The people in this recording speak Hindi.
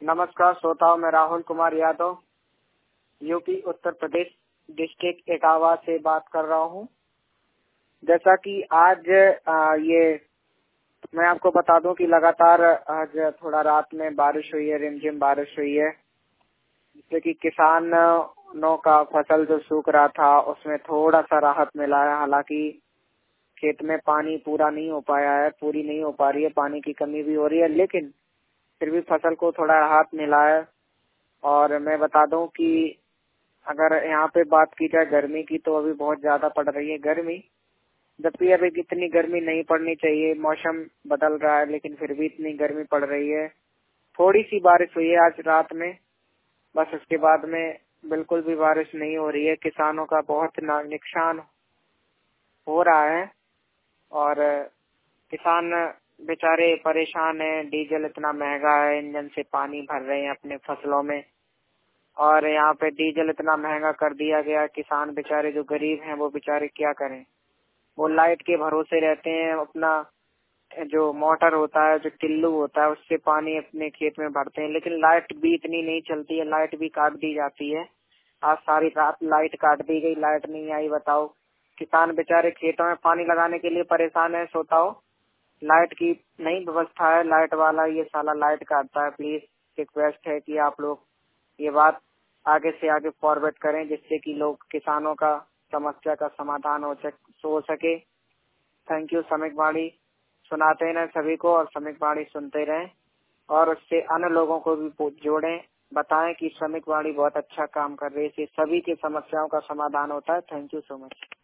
नमस्कार श्रोताओं, मैं राहुल कुमार यादव यूपी उत्तर प्रदेश डिस्ट्रिक्ट इटावा से बात कर रहा हूं। जैसा कि आज ये मैं आपको बता दूं कि लगातार आज थोड़ा रात में बारिश हुई है, रिमझिम बारिश हुई है, जिससे कि किसानों का फसल जो सूख रहा था उसमें थोड़ा सा राहत मिला है। हालांकि खेत में पानी पूरा नहीं हो पाया है, पूरी नहीं हो पा रही है, पानी की कमी भी हो रही है, लेकिन फिर भी फसल को थोड़ा राहत मिला है। और मैं बता दूं कि अगर यहाँ पे बात की जाए गर्मी की, तो अभी बहुत ज्यादा पड़ रही है गर्मी, जबकि अभी इतनी गर्मी नहीं पड़नी चाहिए। मौसम बदल रहा है लेकिन फिर भी इतनी गर्मी पड़ रही है। थोड़ी सी बारिश हुई है आज रात में, बस उसके बाद में बिल्कुल भी बारिश नहीं हो रही है। किसानों का बहुत नुकसान हो रहा है और किसान बेचारे परेशान हैं। डीजल इतना महंगा है, इंजन से पानी भर रहे हैं अपने फसलों में, और यहाँ पे डीजल इतना महंगा कर दिया गया। किसान बेचारे जो गरीब हैं वो बेचारे क्या करें। वो लाइट के भरोसे रहते हैं, अपना जो मोटर होता है, जो टिल्लू होता है, उससे पानी अपने खेत में भरते हैं, लेकिन लाइट भी इतनी नहीं चलती है, लाइट भी काट दी जाती है। आज सारी रात लाइट काट दी गई, लाइट नहीं आई। बताओ, किसान बेचारे खेतों में पानी लगाने के लिए परेशान है। सोताओ, लाइट की नहीं व्यवस्था है, लाइट वाला ये साला लाइट काटता है। प्लीज रिक्वेस्ट है कि आप लोग ये बात आगे से आगे फॉरवर्ड करें, जिससे कि लोग किसानों का समस्या का समाधान हो सके। Thank you. श्रमिक वाणी सुनाते रहें सभी को, और श्रमिक वाणी सुनते रहें, और उससे अन्य लोगों को भी जोड़ें, बताएं कि श्रमिक वाणी बहुत अच्छा काम कर रही है, इससे सभी की समस्याओं का समाधान होता है। Thank you so much.